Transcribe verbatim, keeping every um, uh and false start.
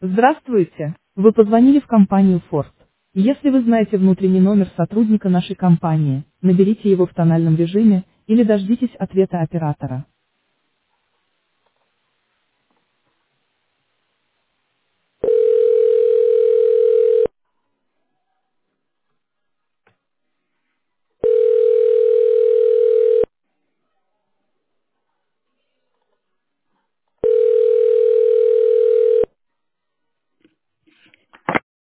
Здравствуйте! Вы позвонили в компанию Ford. Если вы знаете внутренний номер сотрудника нашей компании, наберите его в тональном режиме или дождитесь ответа оператора.